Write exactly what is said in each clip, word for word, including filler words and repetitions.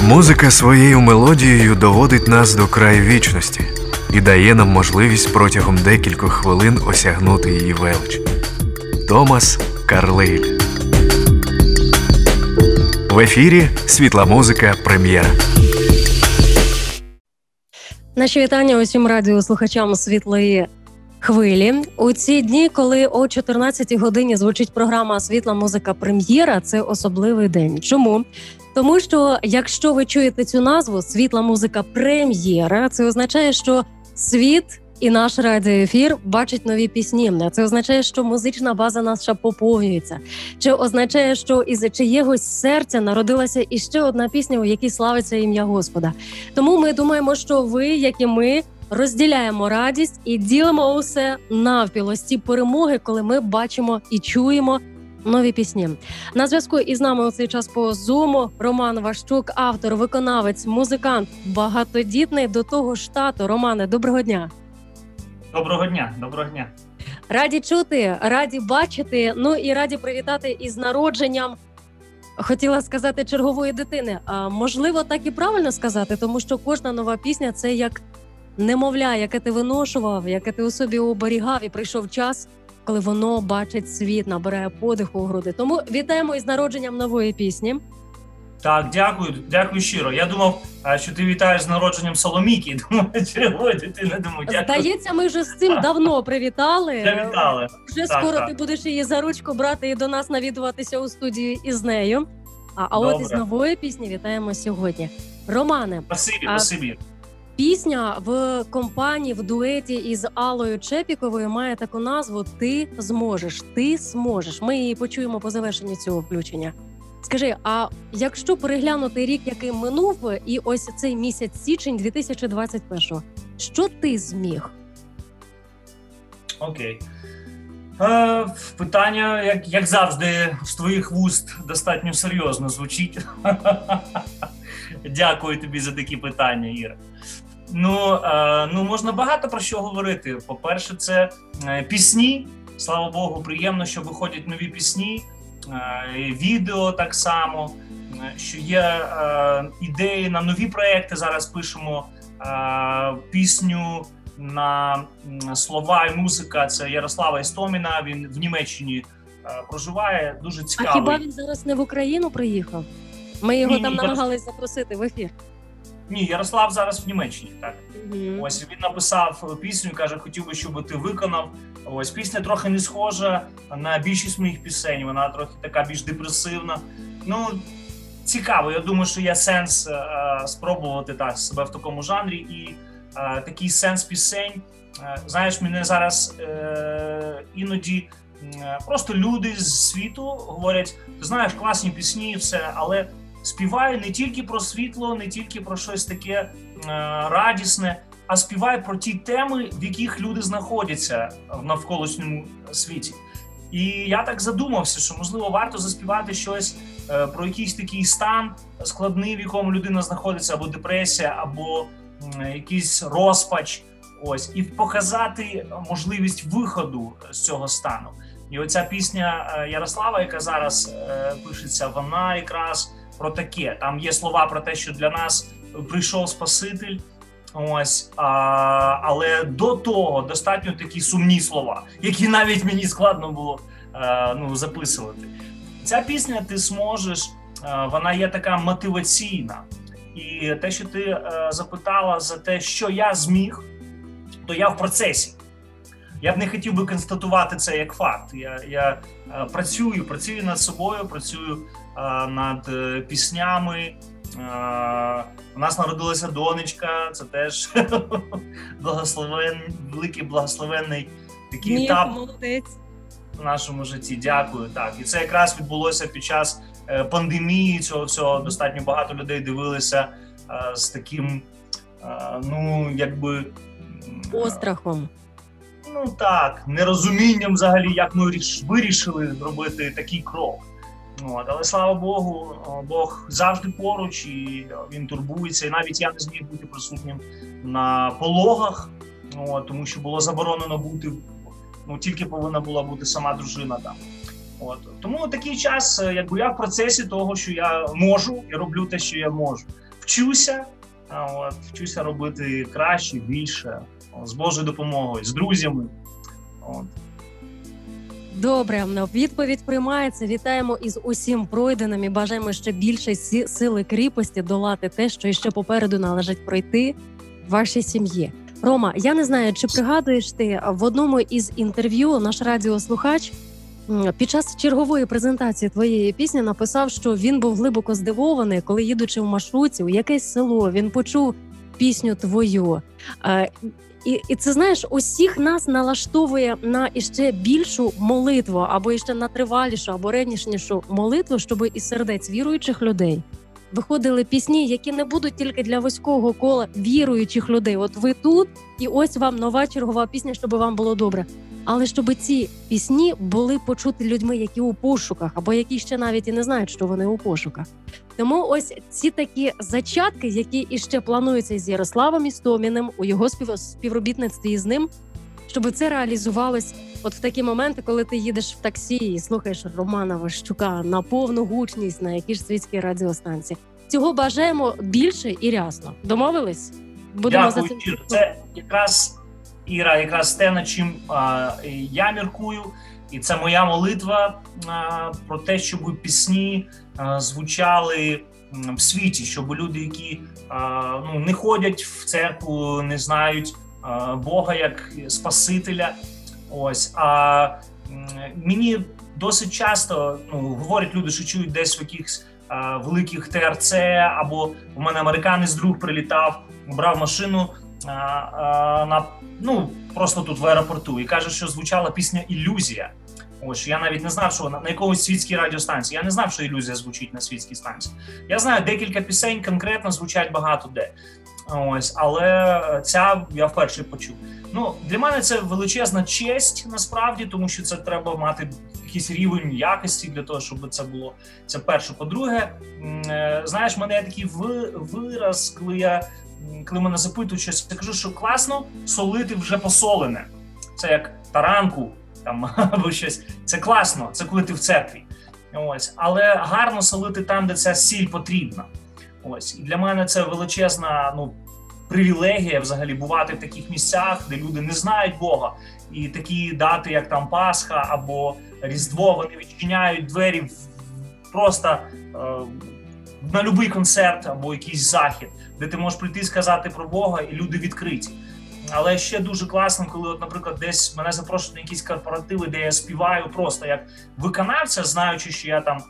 Музика своєю мелодією доводить нас до краю вічності і дає нам можливість протягом декількох хвилин осягнути її велич. Томас Карлейль. В ефірі «Світла музика. Прем'єра». Наші вітання усім радіослухачам «Світлої хвилі». У ці дні, коли о чотирнадцятій годині звучить програма «Світла музика. Прем'єра», це особливий день. Чому? Тому що, якщо ви чуєте цю назву «Світла музика. Прем'єра», це означає, що світ і наш радіоефір бачить нові пісні. Це означає, що музична база наша поповнюється. Чи означає, що із чиєгось серця народилася іще одна пісня, у якій славиться ім'я Господа. Тому ми думаємо, що ви, як і ми, розділяємо радість і ділимо усе навпіл. Ось ці перемоги, коли ми бачимо і чуємо нові пісні. На зв'язку із нами у цей час по Зуму Роман Ващук, автор, виконавець, музикант, багатодітний до того ж тато. Романе, доброго дня. Доброго дня, доброго дня. Раді чути, раді бачити, ну і раді привітати із народженням, хотіла сказати, чергової дитини. А можливо, так і правильно сказати, тому що кожна нова пісня – це як немовля, яке ти виношував, яке ти у собі оберігав, і прийшов час, коли воно бачить світ, набирає подиху у груди. Тому вітаємо із народженням нової пісні. Так, дякую, дякую щиро. Я думав, що ти вітаєш з народженням Соломійки. Думаю, чергової дитини. Думаю, дякую. Здається, ми вже з цим давно привітали. Привітали. Вже так, скоро так. Ти будеш її за ручку брати і до нас навідуватися у студії із нею. А, а от із нової пісні вітаємо сьогодні. Романе. Спасибі, а... спасибі. Пісня в компанії, в дуеті із Аллою Чепіковою має таку назву «Ти зможеш, ти зможеш». Ми її почуємо по завершенні цього включення. Скажи, а якщо переглянути рік, який минув, і ось цей місяць січень дві тисячі двадцять першого, що ти зміг? Окей. Е, питання, як, як завжди, з твоїх вуст достатньо серйозно звучить. Дякую тобі за такі питання, Іра. Ну, е, ну, можна багато про що говорити. По-перше, це е, пісні. Слава Богу, приємно, що виходять нові пісні. Е, відео так само. Е, що є е, ідеї на нові проекти. Зараз пишемо е, пісню на слова і музика. Це Ярослава Істоміна. Він в Німеччині е, проживає. Дуже цікавий. А хіба він зараз не в Україну приїхав? Ми його ні, там ні, намагались Ярос... запросити в ефір. Ні, Ярослав зараз в Німеччині, так. Mm-hmm. Ось він написав пісню, каже, хотів би, щоб ти виконав. Ось пісня трохи не схожа на більшість моїх пісень, вона трохи така більш депресивна. Ну, цікаво, я думаю, що є сенс е, спробувати так себе в такому жанрі, і е, такий сенс пісень. Е, знаєш, мене зараз е, іноді е, просто люди з світу говорять, ти знаєш, класні пісні і все, але співай не тільки про світло, не тільки про щось таке е, радісне, а співай про ті теми, в яких люди знаходяться в навколишньому світі. І я так задумався, що, можливо, варто заспівати щось е, про якийсь такий стан складний, в якому людина знаходиться, або депресія, або е, якийсь розпач, ось, і показати можливість виходу з цього стану. І оця пісня е, Ярослава, яка зараз е, пишеться, вона якраз про таке. Там є слова про те, що для нас прийшов Спаситель, ось, а, але до того достатньо такі сумні слова, які навіть мені складно було а, ну, записувати. Ця пісня «Ти зможеш», а, вона є така мотиваційна. І те, що ти а, запитала за те, що я зміг, то я в процесі. Я б не хотів би констатувати це як факт. Я, я а, працюю, працюю над собою, працюю а, над а, піснями. А, у нас народилася донечка, це теж благословен, великий благословенний такий Ні, етап молодець. в нашому житті. Дякую. Так, і це якраз відбулося під час е, пандемії. Цього всього достатньо багато людей дивилися е, з таким, е, ну якби острахом. Ну так, нерозумінням взагалі, як ми вирішили зробити такий крок. От, але слава Богу, Бог завжди поруч, і він турбується. І навіть я не зміг бути присутнім на пологах, от, тому що було заборонено бути, ну тільки повинна була бути сама дружина там. От. Тому такий час, якби я в процесі того, що я можу, і роблю те, що я можу. В вчуся, от, вчуся робити краще, більше, з Божою допомогою, з друзями. От. Добре, відповідь приймається. Вітаємо із усім пройденим і бажаємо ще більше сили кріпості долати те, що ще попереду належить пройти вашій сім'ї. Рома, я не знаю, чи пригадуєш ти, в одному із інтерв'ю наш радіослухач під час чергової презентації твоєї пісні написав, що він був глибоко здивований, коли, їдучи в маршрутці у якесь село, він почув пісню твою. І, і це, знаєш, усіх нас налаштовує на іще більшу молитву, або іще на тривалішу, або ревнішнішу молитву, щоб із сердець віруючих людей виходили пісні, які не будуть тільки для вузького кола віруючих людей. От ви тут, і ось вам нова чергова пісня, щоб вам було добре. Але щоб ці пісні були почуті людьми, які у пошуках, або які ще навіть і не знають, що вони у пошуках. Тому ось ці такі зачатки, які іще плануються з Ярославом Істоміним у його спів... співробітництві з ним, щоб це реалізувалось от в такі моменти, коли ти їдеш в таксі і слухаєш Романа Ващука на повну гучність на якійсь світській радіостанції. Цього бажаємо більше і рясно. Домовились? Будемо Дякую, за цим. Це якраз, Іра, якраз те, над чим а, я міркую. І це моя молитва а, про те, щоб пісні а, звучали в світі, щоб люди, які а, ну, не ходять в церкву, не знають а, Бога як Спасителя. Ось, а м, мені досить часто ну, говорять люди, що чують десь в якихось а, великих Те Ер Це, або у мене американець друг прилітав, брав машину а, а, на ну просто тут в аеропорту і каже, що звучала пісня «Ілюзія». Ось, я навіть не знав, що на, на якомусь світській радіостанції. Я не знав, що «Ілюзія» звучить на світській станції. Я знаю, декілька пісень конкретно звучать багато де. Ось, але ця я вперше почув. Ну, для мене це величезна честь, насправді, тому що це треба мати якийсь рівень якості для того, щоб це було. Це перше. По-друге, знаєш, в мене є такий вираз, коли я коли мене запитують щось, я кажу, що класно солити вже посолене. Це як таранку там, або щось. Це класно, це коли ти в церкві. Ось. Але гарно солити там, де ця сіль потрібна. Ось. І для мене це величезна ну, привілегія взагалі бувати в таких місцях, де люди не знають Бога. І такі дати, як там Пасха або Різдво, вони відчиняють двері в, просто е, на будь-який концерт або якийсь захід, де ти можеш прийти і сказати про Бога, і люди відкриті. Але ще дуже класно, коли, от, наприклад, десь мене запрошують на якісь корпоративи, де я співаю просто як виконавця, знаючи, що я там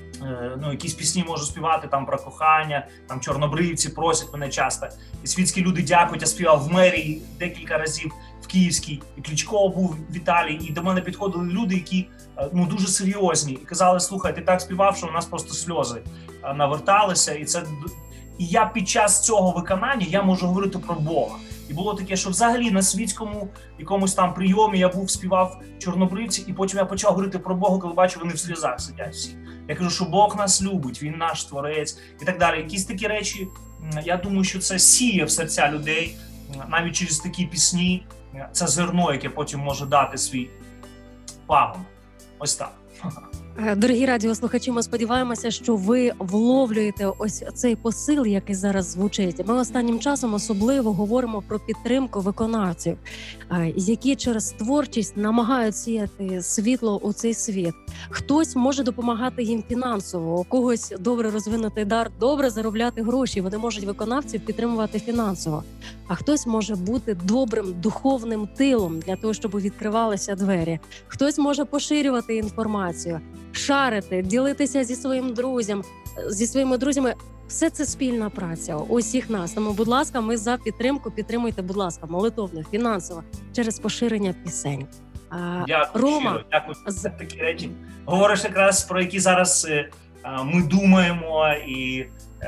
ну, якісь пісні можу співати там про кохання, там чорнобривці просять мене часто. І світські люди дякують, я співав в мерії декілька разів в Київській, і Кличко був в Італії, і до мене підходили люди, які ну, дуже серйозні, і казали, слухай, ти так співав, що у нас просто сльози наверталися, і це... І я під час цього виконання я можу говорити про Бога. І було таке, що взагалі на світському якомусь там прийомі я був, співав чорнобривці, і потім я почав говорити про Бога, коли бачу, вони в сльозах сидять всі. Я кажу, що Бог нас любить, Він наш Творець і так далі. Якісь такі речі, я думаю, що це сіє в серця людей, навіть через такі пісні, це зерно, яке потім може дати свій пагон. Ось так. Дорогі радіослухачі, ми сподіваємося, що ви вловлюєте ось цей посил, який зараз звучить. Ми останнім часом особливо говоримо про підтримку виконавців, які через творчість намагають сіяти світло у цей світ. Хтось може допомагати їм фінансово, у когось добре розвинутий дар, добре заробляти гроші, вони можуть виконавців підтримувати фінансово. А хтось може бути добрим духовним тилом для того, щоб відкривалися двері. Хтось може поширювати інформацію, шарити, ділитися зі своїм друзям, зі своїми друзями. Все це спільна праця усіх нас. Тому, будь ласка, ми за підтримку. Підтримуйте, будь ласка, молитовно, фінансово, через поширення пісень. Дякую, Рома, щиро, дякую за такі речі. Говориш якраз про які зараз ми думаємо, і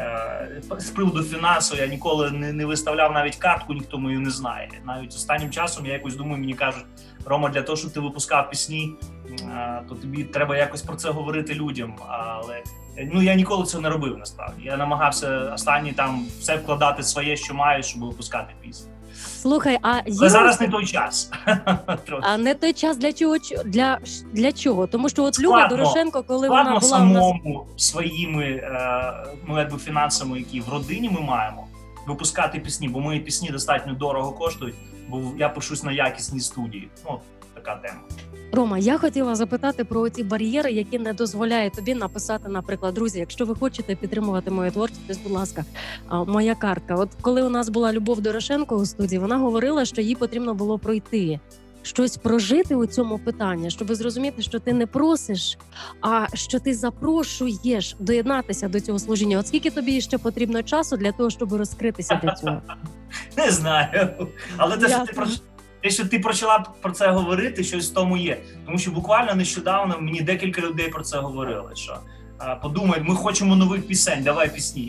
е, з приводу фінансу я ніколи не, не виставляв навіть картку, ніхто мою не знає. Навіть останнім часом я якось думаю, мені кажуть, Рома, для того, щоб ти випускав пісні, е, то тобі треба якось про це говорити людям. Але ну я ніколи цього не робив, насправді. Я намагався останні там все вкладати своє, що маю, щоб випускати пісні. Слухай, а є Але зараз не той час. А не той час для чого? Для, для чого? Тому що от Люба Складно. Дорошенко, коли Складно вона була у нас... самому своїми е, ну, якби фінансами, які в родині ми маємо, випускати пісні, бо мої пісні достатньо дорого коштують, бо я пишусь на якісній студії. Ну, така тема. Рома, я хотіла запитати про ті бар'єри, які не дозволяють тобі написати, наприклад, друзі, якщо ви хочете підтримувати мою творчість, будь ласка, моя картка. От коли у нас була Любов Дорошенко у студії, вона говорила, що їй потрібно було пройти, щось прожити у цьому питанні, щоб зрозуміти, що ти не просиш, а що ти запрошуєш доєднатися до цього служіння. От скільки тобі ще потрібно часу для того, щоб розкритися для цього? Не знаю, але те, що ти про те, що ти почала про це говорити, щось в тому є. Тому що буквально нещодавно мені декілька людей про це говорили, що подумай, ми хочемо нових пісень, давай пісні.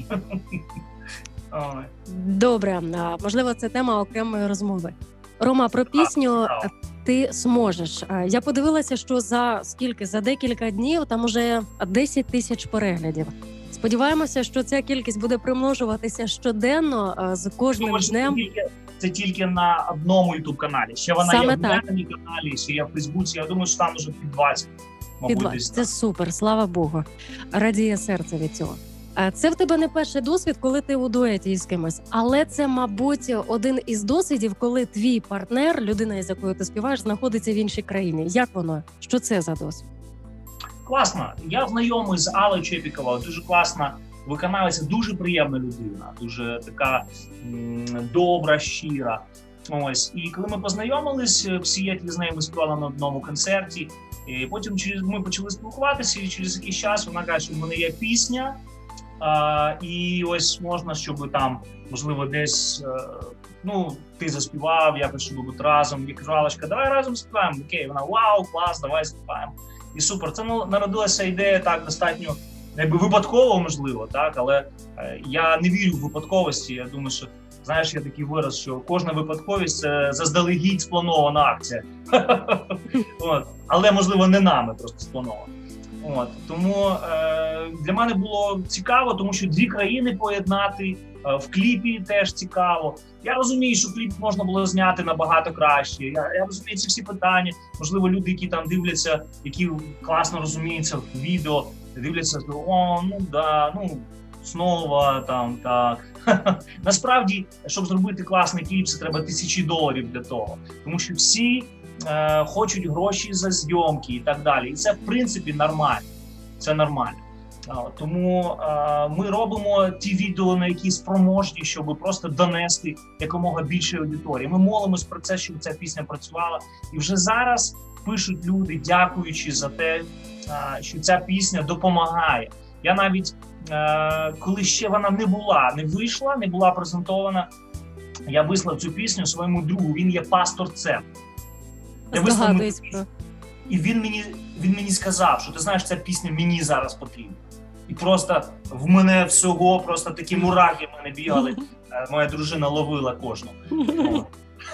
Добре, можливо, це тема окремої розмови. Рома, про пісню ти зможеш. Я подивилася, що за скільки? За декілька днів там уже десять тисяч переглядів. Сподіваємося, що ця кількість буде примножуватися щоденно з кожним Тому, днем. Це тільки, це тільки на одному ютуб-каналі. Ще вона Саме є в мене каналі, ще є в Фейсбуці. Я думаю, що там уже під двадцять. Мабуть, під двадцять. Це супер, слава Богу. Радіє серце від цього. Це в тебе не перший досвід, коли ти у дуеті із кимось, але це, мабуть, один із досвідів, коли твій партнер, людина, із якою ти співаєш, знаходиться в іншій країні. Як воно? Що це за досвід? Класно. Я знайомий з Аллою Чепіковою, дуже класна виконавиця, дуже приємна людина, дуже така м- добра, щира. Ось. І коли ми познайомились, в Сіетлі з нею ми співали на одному концерті, і потім через ми почали спілкуватися, і через якийсь час вона каже, що в мене є пісня, а, і ось можна, щоб там, можливо, десь, ну, ти заспівав, якось, щоб бути разом. Я кажу, Аллочка, давай разом співаємо. Окей, вона, вау, клас, давай співаємо. І супер. Це народилася ідея так достатньо, якби випадково, можливо, так, але е, я не вірю в випадковості. Я думаю, що, знаєш, є такий вираз, що кожна випадковість – це заздалегідь спланована акція. От. Але, можливо, не нами просто спланована. От. Тому е, для мене було цікаво, тому що дві країни поєднати, е, в кліпі теж цікаво. Я розумію, що кліп можна було зняти набагато краще. Я, я розумію ці всі питання. Можливо, люди, які там дивляться, які класно розуміються в відео, дивляться, що о, ну да, ну, знову там, так. Насправді, щоб зробити класний кліп, це треба тисячі доларів для того. Тому що всі е, хочуть гроші за зйомки і так далі. І це, в принципі, нормально. Це нормально. Тому е, ми робимо ті відео, на які спроможні, щоб просто донести якомога більше аудиторії. Ми молимось про це, щоб ця пісня працювала. І вже зараз пишуть люди, дякуючи за те, е, що ця пісня допомагає. Я навіть, е, коли ще вона не була, не вийшла, не була презентована, я вислав цю пісню своєму другу, він є пастор церкви. Я вислав йому пісню, і він мені, він мені сказав, що ти знаєш, ця пісня мені зараз потрібна. І просто в мене всього, просто такі мурахи в мене бігали. Моя дружина ловила кожну. От.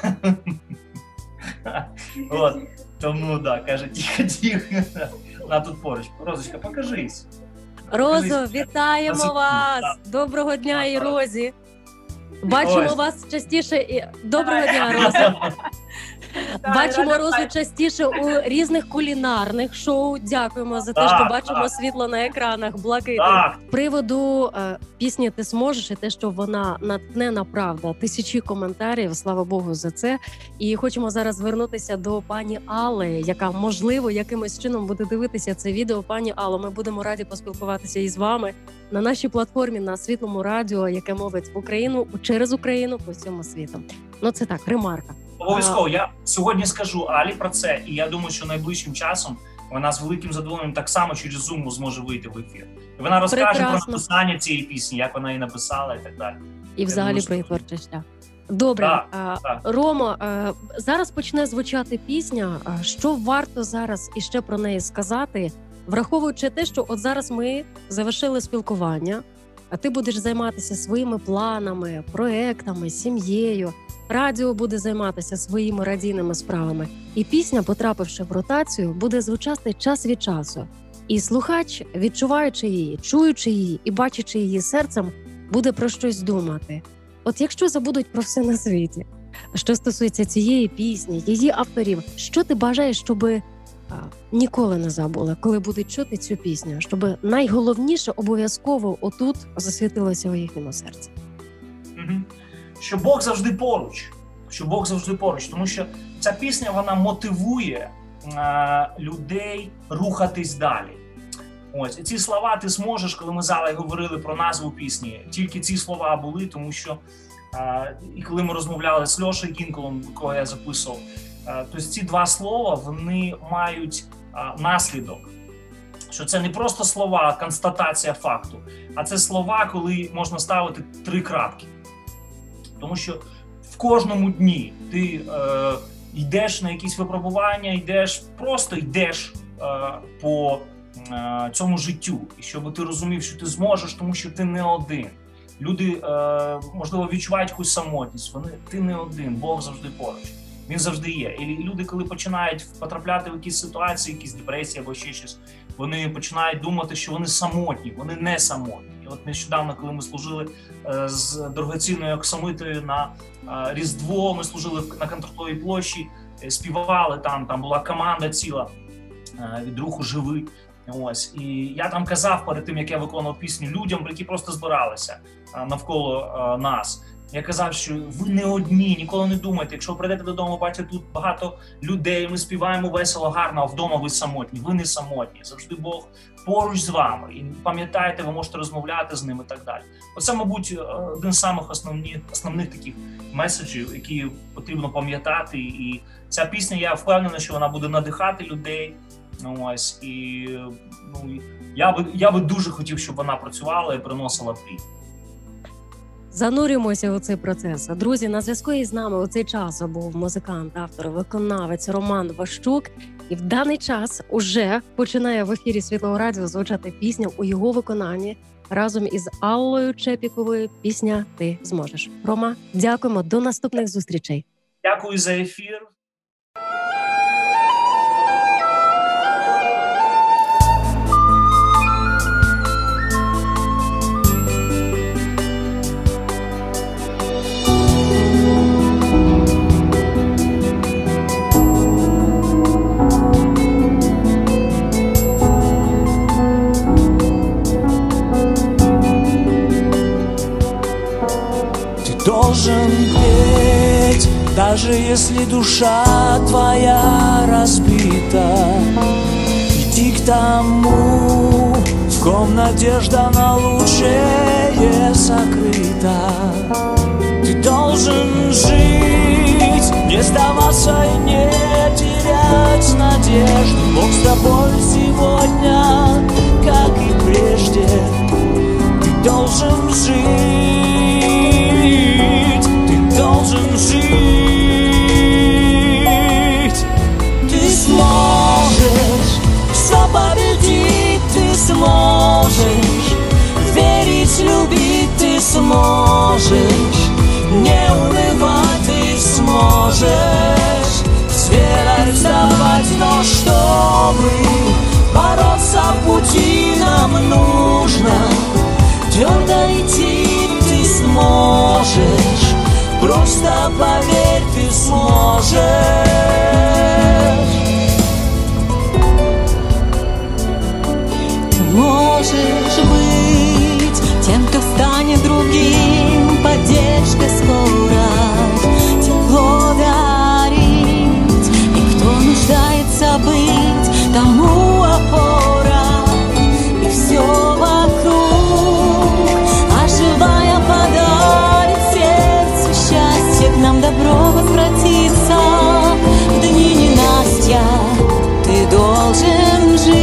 От. Тому, так, да, каже, тихо-тихо. Вона тут поруч. Розочка, покажись. Розо, вітаємо вас! Доброго дня, і Розі. Бачимо Ось. вас частіше. І... Доброго дня, Розо. Бачимо Розу частіше у різних кулінарних шоу. Дякуємо за те, так, що бачимо так. світло на екранах, блакитне. З приводу е, пісні «Ти зможеш» і те, що вона натхнена, правда. Тисячі коментарів, слава Богу, за це. І хочемо зараз звернутися до пані Алли, яка, можливо, якимось чином буде дивитися це відео. Пані Алло, ми будемо раді поспілкуватися із вами на нашій платформі, на Світлому радіо, яке мовить в Україну, через Україну, по всьому світу. Ну, це так, ремарка. Обов'язково. Я сьогодні скажу Алі про це, і я думаю, що найближчим часом вона з великим задоволенням так само через Zoom зможе вийти в ефір. І вона розкаже Прекрасно. про написання цієї пісні, як вона її написала і так далі. І взагалі про її творчий шлях. Добре. Так, а, так. Ромо, а, зараз почне звучати пісня. А, що варто зараз іще про неї сказати, враховуючи те, що от зараз ми завершили спілкування, а ти будеш займатися своїми планами, проектами, сім'єю. Радіо буде займатися своїми радійними справами. І пісня, потрапивши в ротацію, буде звучати час від часу. І слухач, відчуваючи її, чуючи її і бачачи її серцем, буде про щось думати. От якщо забудуть про все на світі, що стосується цієї пісні, її авторів, що ти бажаєш, щоб ніколи не забули, коли будуть чути цю пісню, щоб найголовніше обов'язково отут засвітилося у їхньому серці? Угу. Що Бог завжди поруч, що Бог завжди поруч, тому що ця пісня, вона мотивує е, людей рухатись далі. Ось, і ці слова ти зможеш, коли ми зараз говорили про назву пісні, тільки ці слова були, тому що е, і коли ми розмовляли з Льошею Кінколом, кого я записував, е, то ці два слова, вони мають е, наслідок. Що це не просто слова, констатація факту, а це слова, коли можна ставити три крапки. Тому що в кожному дні ти е, йдеш на якісь випробування, йдеш, просто йдеш е, по е, цьому життю. І щоб ти розумів, що ти зможеш, тому що ти не один. Люди, е, можливо, відчувають якусь самотність, вони, ти не один, Бог завжди поруч. Він завжди є. І люди, коли починають потрапляти в якісь ситуації, якісь депресії або ще щось, вони починають думати, що вони самотні, вони не самотні. І от нещодавно, коли ми служили е, з дорогоцінною Оксамитою на е, Різдво, ми служили на Контрактовій площі, е, співали там, там була команда ціла е, від руху «Живи». Ось. І я там казав перед тим, як я виконував пісню людям, які просто збиралися е, навколо е, нас. Я казав, що ви не одні, ніколи не думайте. Якщо прийдете додому, бачите, тут багато людей, ми співаємо весело, гарно, а вдома ви самотні. Ви не самотні. Завжди Бог поруч з вами. І пам'ятайте, ви можете розмовляти з ним і так далі. Оце, мабуть, один з самих основних, основних таких меседжів, які потрібно пам'ятати. І ця пісня, я впевнений, що вона буде надихати людей. Ось. І ну, я би, я би дуже хотів, щоб вона працювала і приносила плід. Занурюємося у цей процес. Друзі, на зв'язку із нами у цей час був музикант, автор, виконавець Роман Ващук. І в даний час уже починає в ефірі Світлого Радіо звучати пісня у його виконанні разом із Аллою Чепіковою. Пісня «Ти зможеш». Рома, дякуємо. До наступних зустрічей. Дякую за ефір. Должен петь, даже если душа твоя разбита. Иди к тому, в ком надежда на лучшее сокрыта. Ты должен жить, не сдаваться и не терять надежду. Бог с тобой сегодня, как и прежде. Ты должен жить. Ты должен жить. Ты сможешь все победить, ты сможешь верить, любить, ты сможешь не унывать, ты сможешь с верой вставать, но чтобы бороться в пути нам нужно твердо идти. Ты сможешь, просто поверь, ты сможешь. Ты можешь быть тем, кто станет другим, поддержкой скорой, тепло дарить, и кто нуждается быть тому опора, и все вокруг оживая подарит сердцу счастье, к нам добро возвратится в дни ненастья. Ты должен жить.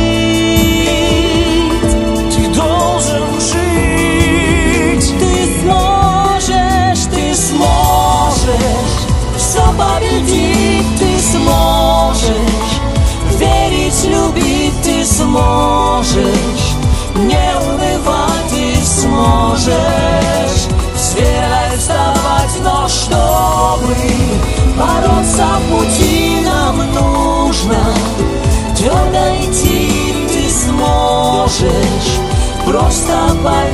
Ты должен жить. Ты сможешь, ты сможешь все победить, ты сможешь верить, любить, ты сможешь не унывать, ты сможешь с верой вставать, но чтобы бороться в пути нам нужно твердо идти, ты сможешь, просто поверь.